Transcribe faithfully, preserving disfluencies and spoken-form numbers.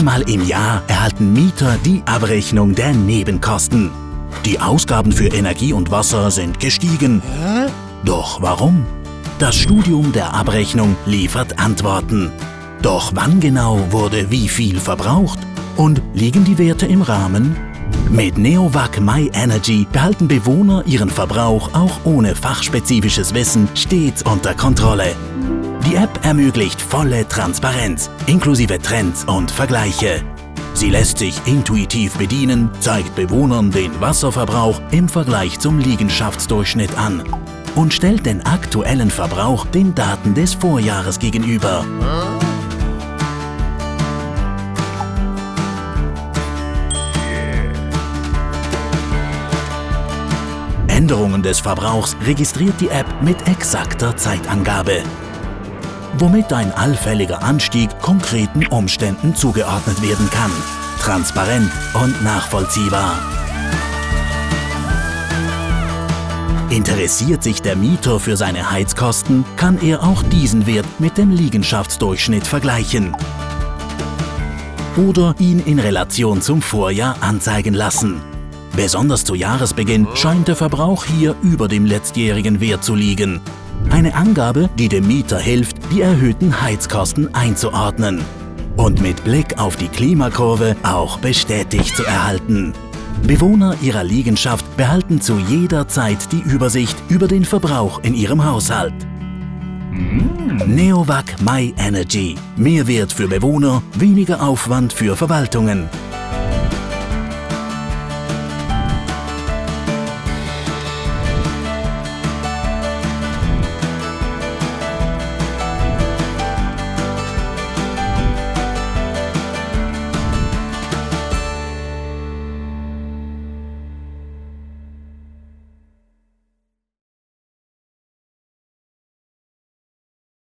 Einmal im Jahr erhalten Mieter die Abrechnung der Nebenkosten. Die Ausgaben für Energie und Wasser sind gestiegen. Hä? Doch warum? Das Studium der Abrechnung liefert Antworten. Doch wann genau wurde wie viel verbraucht? Und liegen die Werte im Rahmen? Mit Neovac My Energy behalten Bewohner ihren Verbrauch auch ohne fachspezifisches Wissen stets unter Kontrolle. Die App ermöglicht volle Transparenz, inklusive Trends und Vergleiche. Sie lässt sich intuitiv bedienen, zeigt Bewohnern den Wasserverbrauch im Vergleich zum Liegenschaftsdurchschnitt an und stellt den aktuellen Verbrauch den Daten des Vorjahres gegenüber. Änderungen des Verbrauchs registriert die App mit exakter Zeitangabe, womit ein allfälliger Anstieg konkreten Umständen zugeordnet werden kann. Transparent und nachvollziehbar. Interessiert sich der Mieter für seine Heizkosten, kann er auch diesen Wert mit dem Liegenschaftsdurchschnitt vergleichen oder ihn in Relation zum Vorjahr anzeigen lassen. Besonders zu Jahresbeginn scheint der Verbrauch hier über dem letztjährigen Wert zu liegen. Eine Angabe, die dem Mieter hilft, die erhöhten Heizkosten einzuordnen und mit Blick auf die Klimakurve auch bestätigt zu erhalten. Bewohner ihrer Liegenschaft behalten zu jeder Zeit die Übersicht über den Verbrauch in ihrem Haushalt. Neovac My Energy. Mehrwert für Bewohner, weniger Aufwand für Verwaltungen.